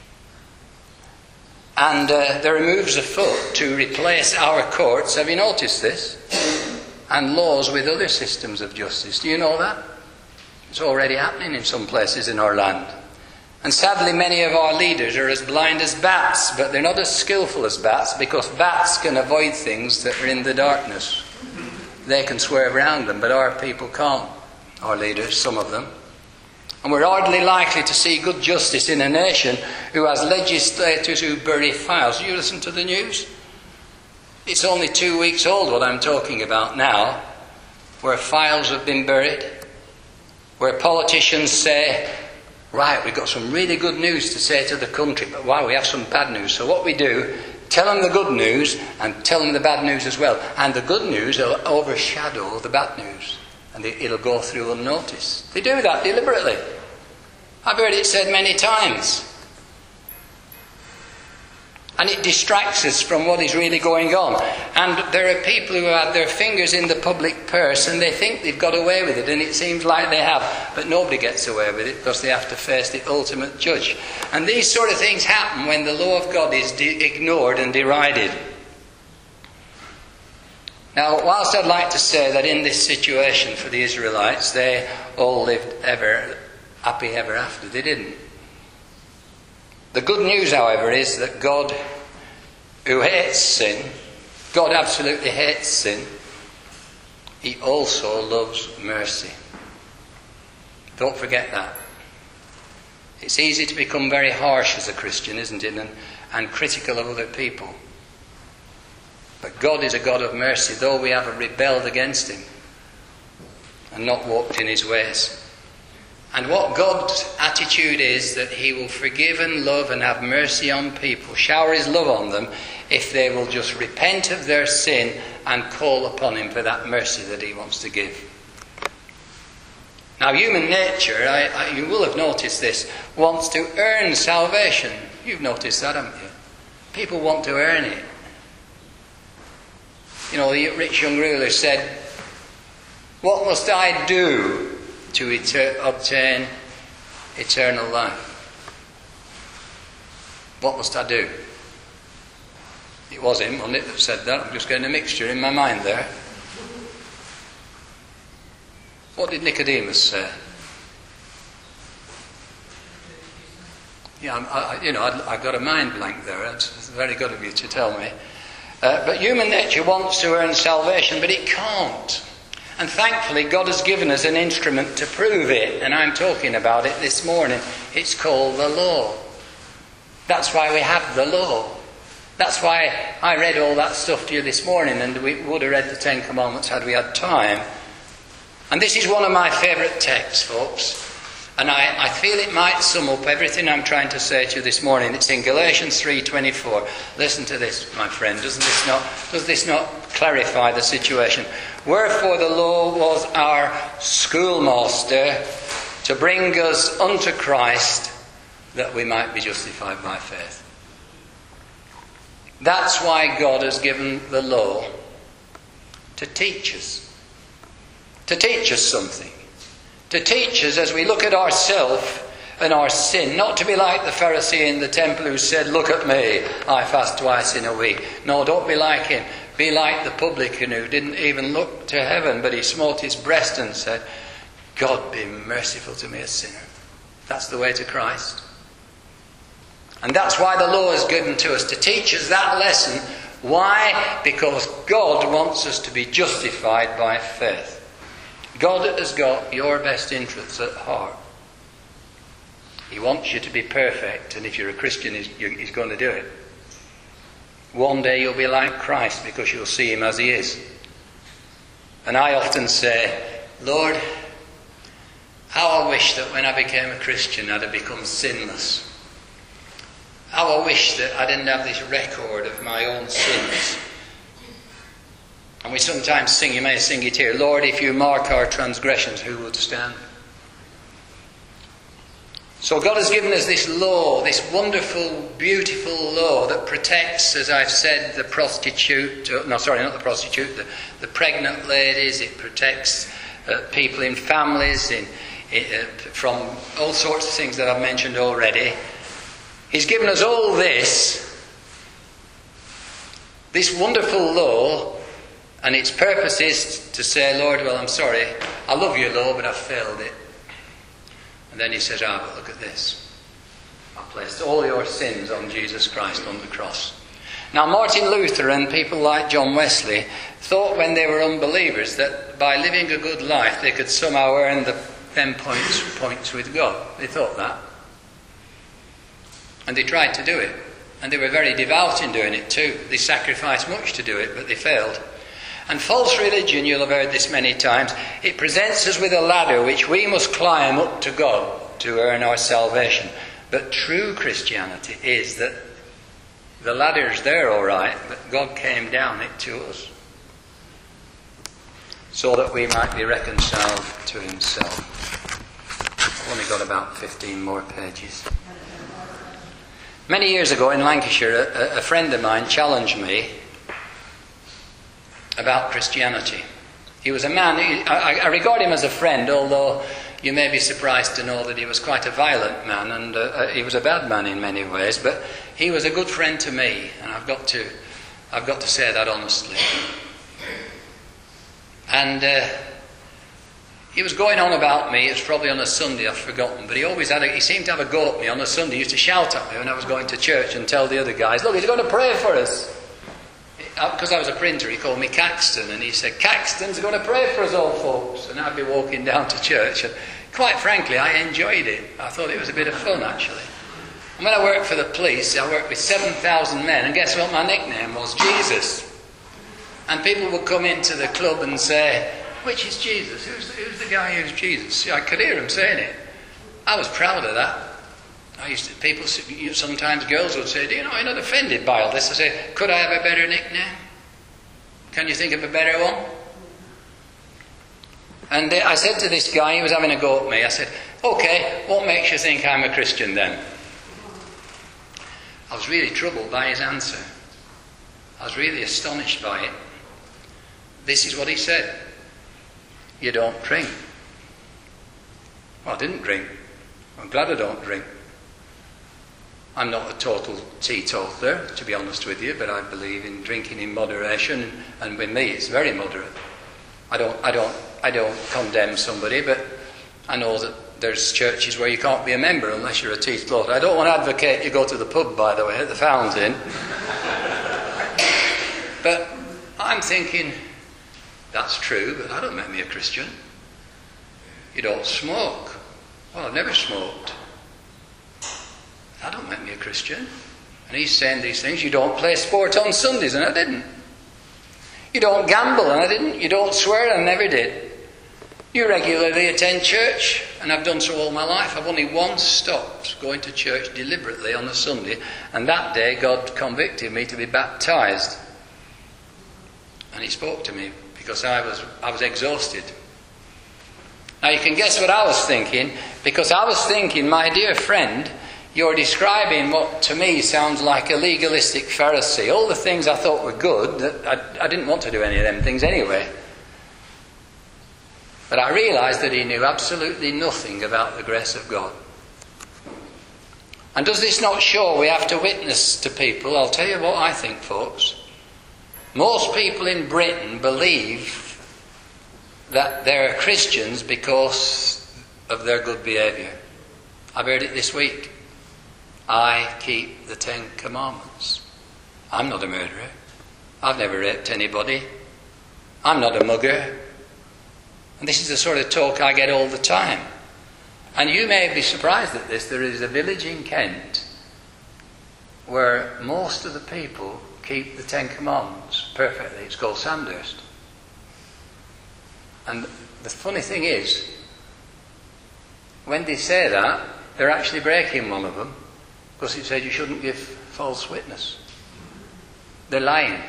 A: And there are moves afoot to replace our courts, have you noticed this? And laws with other systems of justice. Do you know that? It's already happening in some places in our land. And sadly, many of our leaders are as blind as bats, but they're not as skillful as bats, because bats can avoid things that are in the darkness. They can swerve around them, but our people can't. Our leaders, some of them. And we're hardly likely to see good justice in a nation who has legislators who bury files. Do you listen to the news? It's only 2 weeks old, what I'm talking about now, where files have been buried, where politicians say, right, we've got some really good news to say to the country, but wow, we have some bad news. So what we do, tell them the good news and tell them the bad news as well. And the good news will overshadow the bad news. And it'll go through unnoticed. They do that deliberately. I've heard it said many times. And it distracts us from what is really going on. And there are people who have their fingers in the public purse and they think they've got away with it, and it seems like they have. But nobody gets away with it because they have to face the ultimate judge. And these sort of things happen when the law of God is ignored and derided. Now, whilst I'd like to say that in this situation for the Israelites, they all lived happy ever after, they didn't. The good news, however, is that God, who hates sin, God absolutely hates sin, He also loves mercy. Don't forget that. It's easy to become very harsh as a Christian, isn't it, and critical of other people. But God is a God of mercy, though we have rebelled against Him and not walked in His ways. And what God's attitude is that He will forgive and love and have mercy on people, shower His love on them if they will just repent of their sin and call upon him for that mercy that he wants to give. Now, human nature, you will have noticed this, wants to earn salvation. You've noticed that, haven't you? People want to earn it. You know, the rich young ruler said, "What must I do to obtain eternal life? What must I do?" It was him, wasn't it, that said that? I'm just getting a mixture in my mind there. What did Nicodemus say? Yeah, I've got a mind blank there. It's very good of you to tell me. But human nature wants to earn salvation, but it can't. And thankfully, God has given us an instrument to prove it. And I'm talking about it this morning. It's called the law. That's why we have the law. That's why I read all that stuff to you this morning, and we would have read the Ten Commandments had we had time. And this is one of my favourite texts, folks. And I feel it might sum up everything I'm trying to say to you this morning. It's in Galatians 3:24. Listen to this, my friend. Does this not clarify the situation? "Wherefore the law was our schoolmaster to bring us unto Christ, that we might be justified by faith." That's why God has given the law, to teach us. To teach us something. To teach us as we look at ourselves and our sin, not to be like the Pharisee in the temple who said, "Look at me, I fast twice in a week." No, don't be like him. Be like the publican who didn't even look to heaven, but he smote his breast and said, "God, be merciful to me, a sinner." That's the way to Christ. And that's why the law is given to us, to teach us that lesson. Why? Because God wants us to be justified by faith. God has got your best interests at heart. He wants you to be perfect, and if you're a Christian, He's going to do it. One day you'll be like Christ because you'll see Him as He is. And I often say, "Lord, how I wish that when I became a Christian I'd have become sinless. How I wish that I didn't have this record of my own sins." And we sometimes sing, you may sing it here, "Lord, if you mark our transgressions, who would stand?" So God has given us this law, this wonderful, beautiful law that protects, as I've said, the prostitute, the pregnant ladies. It protects people in families from all sorts of things that I've mentioned already. He's given us all this wonderful law, and its purpose is to say, "Lord, well, I'm sorry, I love your law, but I've failed it." And then he says, "But look at this. I placed all your sins on Jesus Christ on the cross." Now, Martin Luther and people like John Wesley thought when they were unbelievers that by living a good life they could somehow earn them points with God. They thought that. And they tried to do it. And they were very devout in doing it too. They sacrificed much to do it, but they failed. And false religion, you'll have heard this many times, it presents us with a ladder which we must climb up to God to earn our salvation. But true Christianity is that the ladder's there all right, but God came down it to us so that we might be reconciled to Himself. I've only got about 15 more pages. Many years ago in Lancashire, a friend of mine challenged me about Christianity. He was a man, I regard him as a friend, although you may be surprised to know that he was quite a violent man, and he was a bad man in many ways, but he was a good friend to me, and I've got to say that honestly. And he was going on about me. It was probably on a Sunday, I've forgotten, but he seemed to have a go at me on a Sunday. He used to shout at me when I was going to church and tell the other guys, "Look, he's going to pray for us." Because I was a printer, he called me Caxton, and he said, "Caxton's going to pray for us old folks." And I'd be walking down to church, and quite frankly, I enjoyed it. I thought it was a bit of fun, actually. And when I worked for the police, I worked with 7,000 men, and guess what my nickname was? Jesus. And people would come into the club and say, "Which is Jesus? Who's the guy who's Jesus?" See, I could hear him saying it. I was proud of that. Sometimes girls would say, "Do you know, I'm not offended by all this." I say, "Could I have a better nickname? Can you think of a better one?" And I said to this guy, he was having a go at me, I said, "Okay, what makes you think I'm a Christian then?" I was really troubled by his answer. I was really astonished by it. This is what he said: "You don't drink." Well, I didn't drink. I'm glad I don't drink. I'm not a total teetotaler, to be honest with you, but I believe in drinking in moderation, and with me it's very moderate. I don't condemn somebody, but I know that there's churches where you can't be a member unless you're a teetotaler. I don't want to advocate you go to the pub, by the way, at the Fountain. But I'm thinking, that's true, but that don't make me a Christian. You don't smoke. Well, I've never smoked. That don't make me a Christian. And he's saying these things. You don't play sport on Sundays, and I didn't. You don't gamble, and I didn't. You don't swear, and I never did. You regularly attend church, and I've done so all my life. I've only once stopped going to church deliberately on a Sunday, and that day God convicted me to be baptized. And he spoke to me because I was exhausted. Now you can guess what I was thinking, because I was thinking, my dear friend, you're describing what to me sounds like a legalistic Pharisee. All the things I thought were good, I didn't want to do any of them things anyway. But I realised that he knew absolutely nothing about the grace of God. And does this not show we have to witness to people? I'll tell you what I think, folks. Most people in Britain believe that they're Christians because of their good behaviour. I've heard it this week. I keep the 10 Commandments. I'm not a murderer. I've never raped anybody. I'm not a mugger. And this is the sort of talk I get all the time. And you may be surprised at this. There is a village in Kent where most of the people keep the 10 Commandments perfectly. It's called Sandhurst. And the funny thing is, when they say that, they're actually breaking one of them, because it said you shouldn't give false witness. They're lying.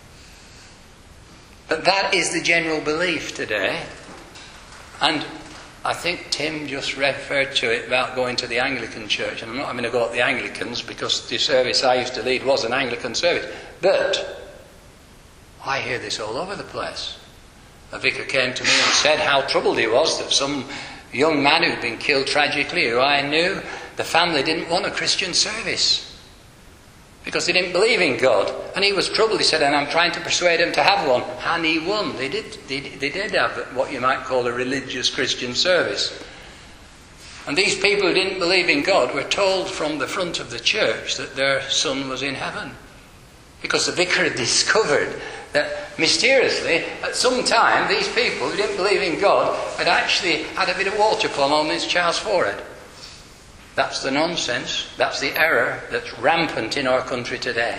A: But that is the general belief today. And I think Tim just referred to it about going to the Anglican church. And I'm not having to go at the Anglicans, because the service I used to lead was an Anglican service. But I hear this all over the place. A vicar came to me and said how troubled he was that some young man who'd been killed tragically, who I knew, the family didn't want a Christian service because they didn't believe in God. And he was troubled. He said, and I'm trying to persuade him to have one. And he won. They did have what you might call a religious Christian service. And these people who didn't believe in God were told from the front of the church that their son was in heaven, because the vicar had discovered that mysteriously, at some time, these people who didn't believe in God had actually had a bit of water plumb on this child's forehead. That's the nonsense. That's the error that's rampant in our country today.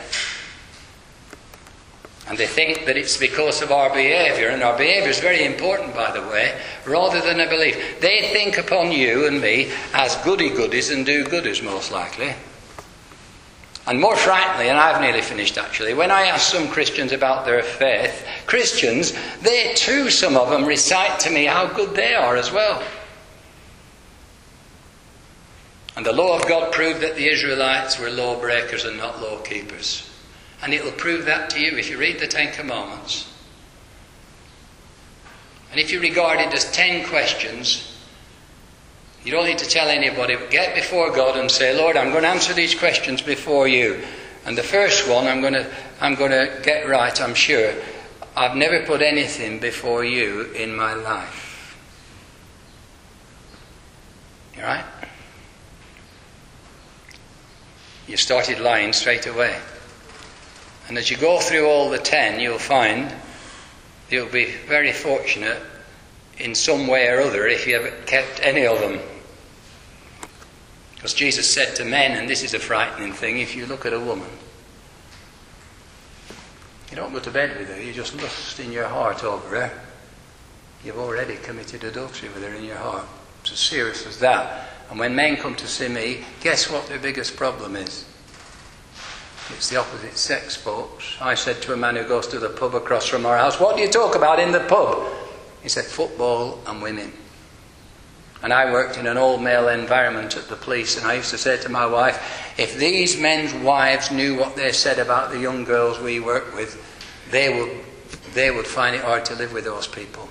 A: And they think that it's because of our behaviour, and our behaviour is very important, by the way, rather than a belief. They think upon you and me as goody-goodies and do-gooders, most likely. And more frankly, and I've nearly finished actually, when I ask some Christians about their faith, Christians, they too, some of them, recite to me how good they are as well. And the law of God proved that the Israelites were law breakers and not law keepers. And it will prove that to you if you read the 10 Commandments. And if you regard it as 10 questions, you don't need to tell anybody, but get before God and say, Lord, I'm going to answer these questions before you. And the first one I'm going to get right, I'm sure. I've never put anything before you in my life. You all right? You started lying straight away. And as you go through all the 10, you'll find you'll be very fortunate in some way or other if you have kept any of them. Because Jesus said to men, and this is a frightening thing, if you look at a woman, you don't go to bed with her, you just lust in your heart over her. You've already committed adultery with her in your heart. It's as serious as that. And when men come to see me, guess what their biggest problem is? It's the opposite sex, folks. I said to a man who goes to the pub across from our house, what do you talk about in the pub? He said, football and women. And I worked in an all-male environment at the police, and I used to say to my wife, if these men's wives knew what they said about the young girls we work with, they would find it hard to live with those people.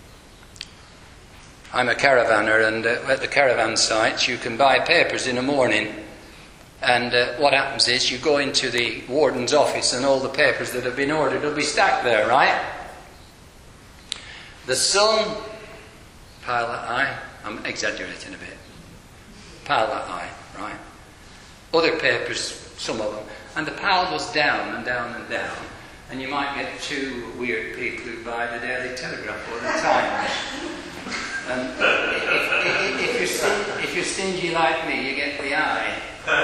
A: I'm a caravaner, and at the caravan sites you can buy papers in the morning, and what happens is you go into the warden's office and all the papers that have been ordered will be stacked there, right? The Sun, Pilot Eye, I'm exaggerating a bit, Pilot Eye, right? Other papers, some of them, and the pile goes down and down and down, and you might get two weird people who buy the Daily Telegraph or the Times. And if you're stingy like me, you get the Eye.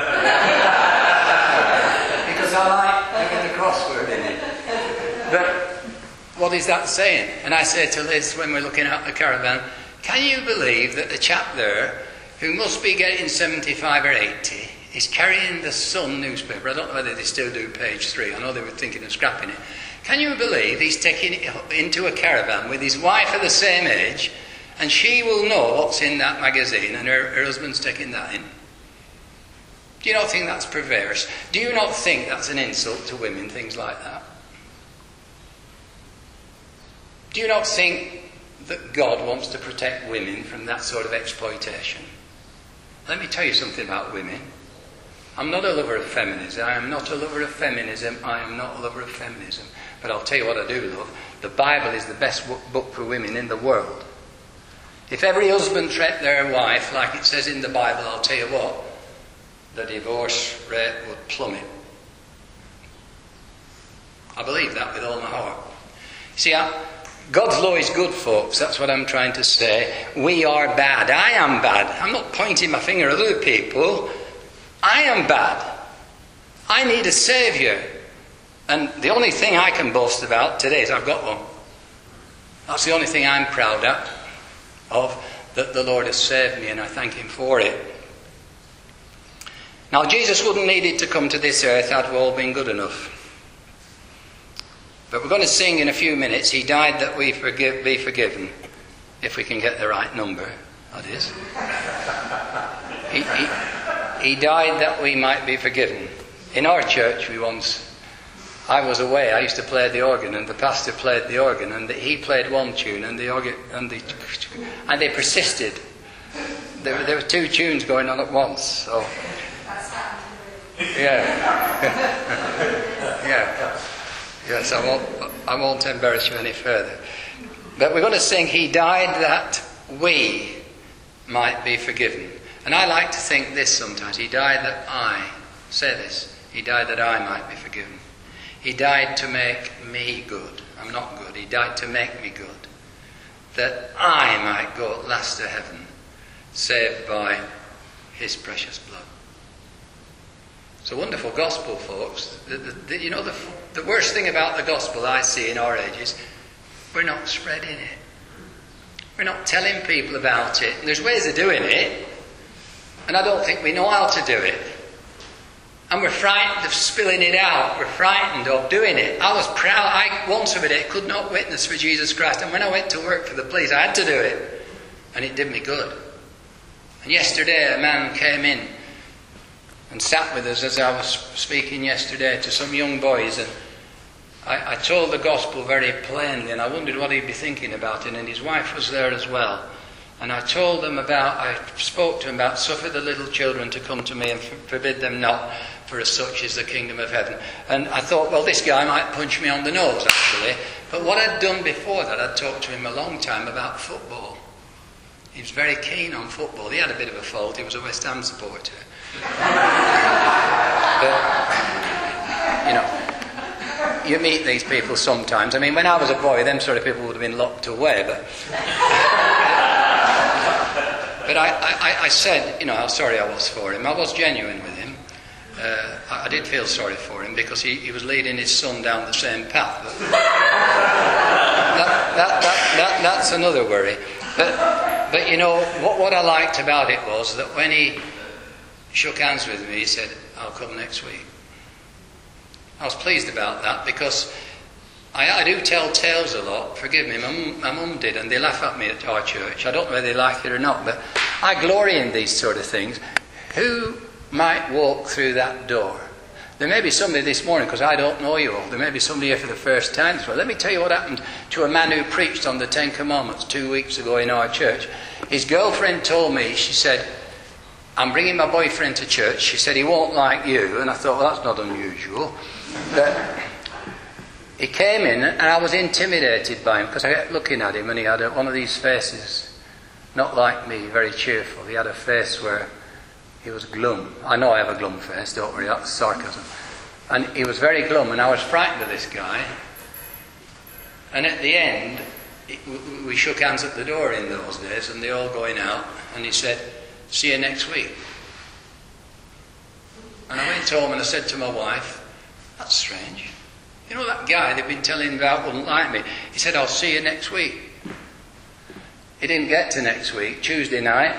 A: Because I like to get a crossword in it. But what is that saying? And I say to Liz when we're looking at the caravan, can you believe that the chap there, who must be getting 75 or 80, is carrying the Sun newspaper? I don't know whether they still do page 3. I know they were thinking of scrapping it. Can you believe he's taking it into a caravan with his wife of the same age, and she will know what's in that magazine, and her husband's taking that in? Do you not think that's perverse? Do you not think that's an insult to women, things like that? Do you not think that God wants to protect women from that sort of exploitation? Let me tell you something about women. I'm not a lover of feminism. I am not a lover of feminism. I am not a lover of feminism. But I'll tell you what I do love. The Bible is the best book for women in the world. If every husband treated their wife like it says in the Bible, I'll tell you what, the divorce rate would plummet. I believe that with all my heart. See, God's law is good, folks. That's what I'm trying to say. We are bad. I am bad. I'm not pointing my finger at other people. I am bad. I need a saviour. And the only thing I can boast about today is I've got one. That's the only thing I'm proud of, that the Lord has saved me, and I thank him for it. Now, Jesus wouldn't need it to come to this earth had we all been good enough. But we're going to sing in a few minutes, He died that we be forgiven, if we can get the right number, that is. He died that we might be forgiven. In our church, I was away, I used to play the organ, and the pastor played the organ, and he played one tune, and they persisted. There were two tunes going on at once, so... Yeah. Yeah. Yes, I won't embarrass you any further. But we're going to sing, He died that we might be forgiven. And I like to think this sometimes. He died that say this, He died that I might be forgiven. He died to make me good. I'm not good. He died to make me good. That I might go at last to heaven, saved by His precious blood. It's a wonderful gospel, folks. The worst thing about the gospel I see in our age is we're not spreading it. We're not telling people about it. And there's ways of doing it, and I don't think we know how to do it. And we're frightened of spilling it out. We're frightened of doing it. I was proud. I once of a day could not witness for Jesus Christ. And when I went to work for the police, I had to do it. And it did me good. And yesterday a man came in and sat with us as I was speaking yesterday to some young boys, and I told the gospel very plainly, and I wondered what he'd be thinking about it, and his wife was there as well. And I spoke to him about suffer the little children to come to me and forbid them not, for as such is the kingdom of heaven. And I thought, well, this guy might punch me on the nose, actually. But what I'd done before that, I'd talked to him a long time about football. He was very keen on football. He had a bit of a fault. He was a West Ham supporter. But, you meet these people sometimes. I mean, when I was a boy, them sort of people would have been locked away. But I said, how sorry I was for him. I was genuine with him. I did feel sorry for him because he was leading his son down the same path. But that's another worry. But you know, what I liked about it was that when he shook hands with me, he said, I'll come next week. I was pleased about that because I do tell tales a lot. Forgive me, my mum did, and they laugh at me at our church. I don't know whether they like it or not, but I glory in these sort of things. Who might walk through that door? There may be somebody this morning, because I don't know you all. There may be somebody here for the first time as well. Let me tell you what happened to a man who preached on the Ten Commandments 2 weeks ago in our church. His girlfriend told me, she said, I'm bringing my boyfriend to church. She said, he won't like you. And I thought, well, that's not unusual. But he came in and I was intimidated by him because I kept looking at him and he had one of these faces, not like me, very cheerful. He had a face where he was glum. I know I have a glum face, don't worry, that's sarcasm. And he was very glum and I was frightened of this guy. And at the end, we shook hands at the door in those days and they're all going out. And he said, see you next week. And I went home and I said to my wife, that's strange. You know that guy they've been telling about wouldn't like me? He said, I'll see you next week. He didn't get to next week. Tuesday night,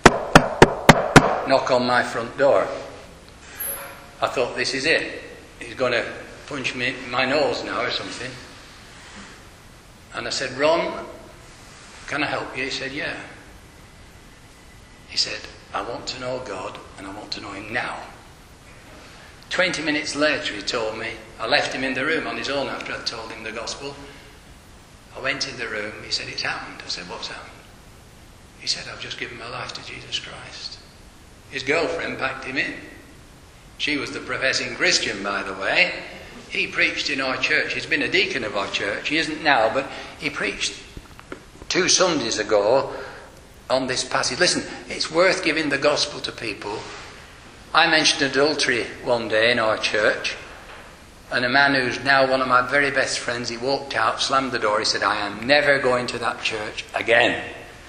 A: knock on my front door. I thought, this is it. He's going to punch me in my nose now or something. And I said, Ron, can I help you? He said, yeah. He said, I want to know God and I want to know him now. 20 minutes later he told me, I left him in the room on his own after I'd told him the gospel. I went in the room, he said, it's happened. I said, what's happened? He said, I've just given my life to Jesus Christ. His girlfriend packed him in. She was the professing Christian, by the way. He preached in our church. He's been a deacon of our church. He isn't now, but he preached 2 Sundays ago on this passage. Listen, it's worth giving the gospel to people. I mentioned adultery one day in our church, and a man who's now one of my very best friends, he walked out, slammed the door, he said, I am never going to that church again.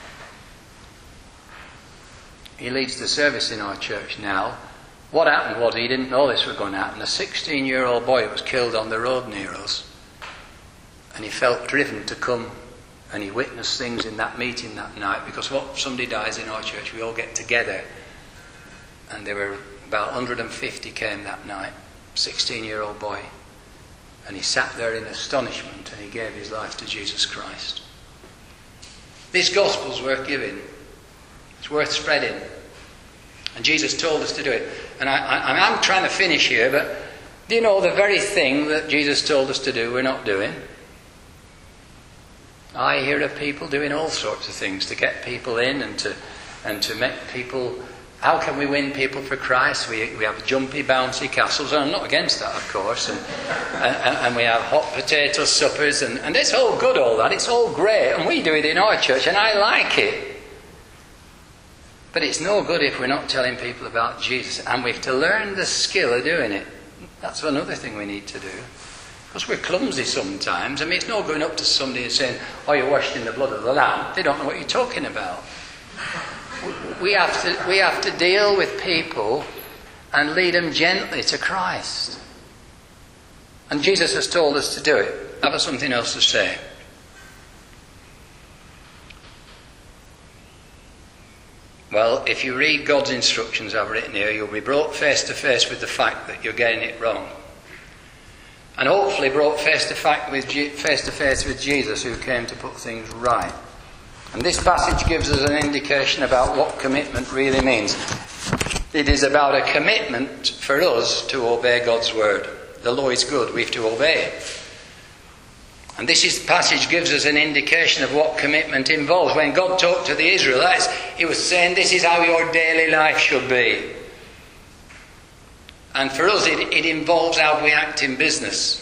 A: He leads the service in our church now. What happened was he didn't know this was going to happen. A 16-year-old boy was killed on the road near us, and he felt driven to come, and he witnessed things in that meeting that night, because when somebody dies in our church, we all get together. And there were about 150 came that night, 16-year-old boy. And he sat there in astonishment and he gave his life to Jesus Christ. This gospel's worth giving. It's worth spreading. And Jesus told us to do it. And I'm trying to finish here, but do you know the very thing that Jesus told us to do we're not doing? I hear of people doing all sorts of things to get people in and to make people... How can we win people for Christ? We have jumpy, bouncy castles, and I'm not against that, of course, and we have hot potato suppers, and it's all good, all that. It's all great, and we do it in our church, and I like it. But it's no good if we're not telling people about Jesus, and we have to learn the skill of doing it. That's another thing we need to do. Because we're clumsy sometimes. I mean, it's no going up to somebody and saying, oh, you're washed in the blood of the Lamb. They don't know what you're talking about. We have to deal with people and lead them gently to Christ. And Jesus has told us to do it. I've got something else to say. Well, if you read God's instructions I've written here, you'll be brought face to face with the fact that you're getting it wrong. And hopefully brought face to face with Jesus, who came to put things right. And this passage gives us an indication about what commitment really means. It is about a commitment for us to obey God's word. The law is good, we have to obey it. And this passage gives us an indication of what commitment involves. When God talked to the Israelites, he was saying this is how your daily life should be. And for us it involves how we act in business.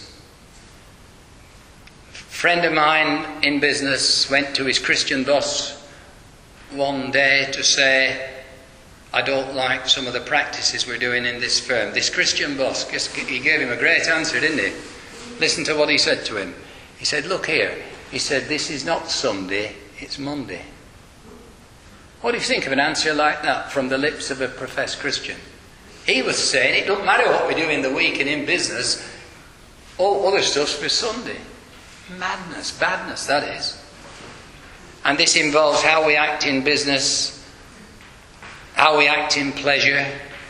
A: A friend of mine in business went to his Christian boss one day to say, I don't like some of the practices we're doing in this firm. This Christian boss, he gave him a great answer, didn't he? Listen to what he said to him. He said, look here. He said, this is not Sunday, it's Monday. What do you think of an answer like that from the lips of a professed Christian? He was saying, it doesn't matter what we do in the week and in business, all other stuff's for Sunday. Madness, badness, that is. And this involves how we act in business, how we act in pleasure,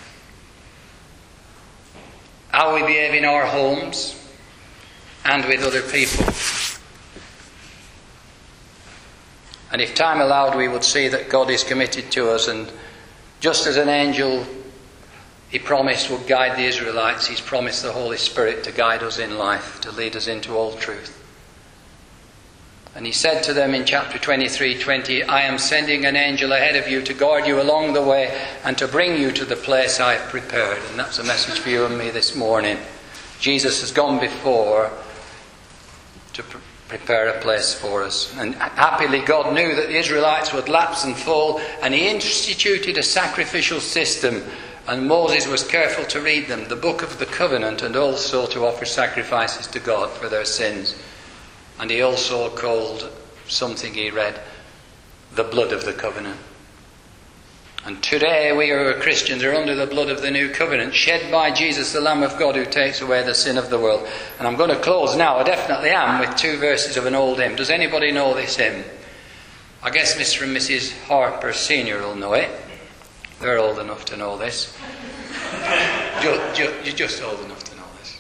A: how we behave in our homes and with other people. And if time allowed, we would see that God is committed to us, and just as an angel he promised would guide the Israelites, he's promised the Holy Spirit to guide us in life, to lead us into all truth. And he said to them in chapter 23:20, I am sending an angel ahead of you to guard you along the way and to bring you to the place I have prepared. And that's a message for you and me this morning. Jesus has gone before to prepare a place for us. And happily God knew that the Israelites would lapse and fall, and he instituted a sacrificial system. And Moses was careful to read them, the book of the covenant, and also to offer sacrifices to God for their sins. And he also called something he read the blood of the covenant. And today we who are Christians are under the blood of the new covenant, shed by Jesus, the Lamb of God, who takes away the sin of the world. And I'm going to close now, I definitely am, with 2 verses of an old hymn. Does anybody know this hymn? I guess Mr. and Mrs. Harper Senior will know it. They're old enough to know this. You're just old enough to know this.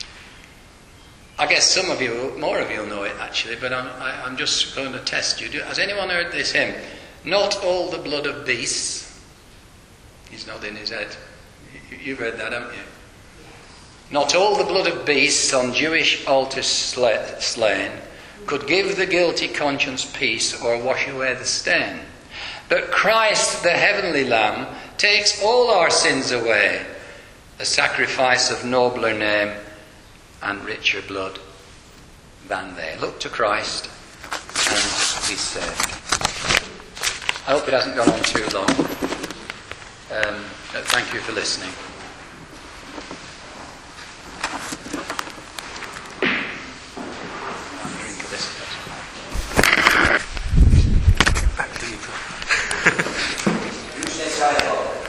A: I guess some of you, more of you will know it actually, but I'm just going to test you. Has anyone heard this hymn? Not all the blood of beasts. He's nodding his head. You've heard that, haven't you? Not all the blood of beasts on Jewish altars slain could give the guilty conscience peace or wash away the stain. But Christ, the heavenly Lamb, takes all our sins away, a sacrifice of nobler name and richer blood than they. Look to Christ and be saved. I hope it hasn't gone on too long. Thank you for listening.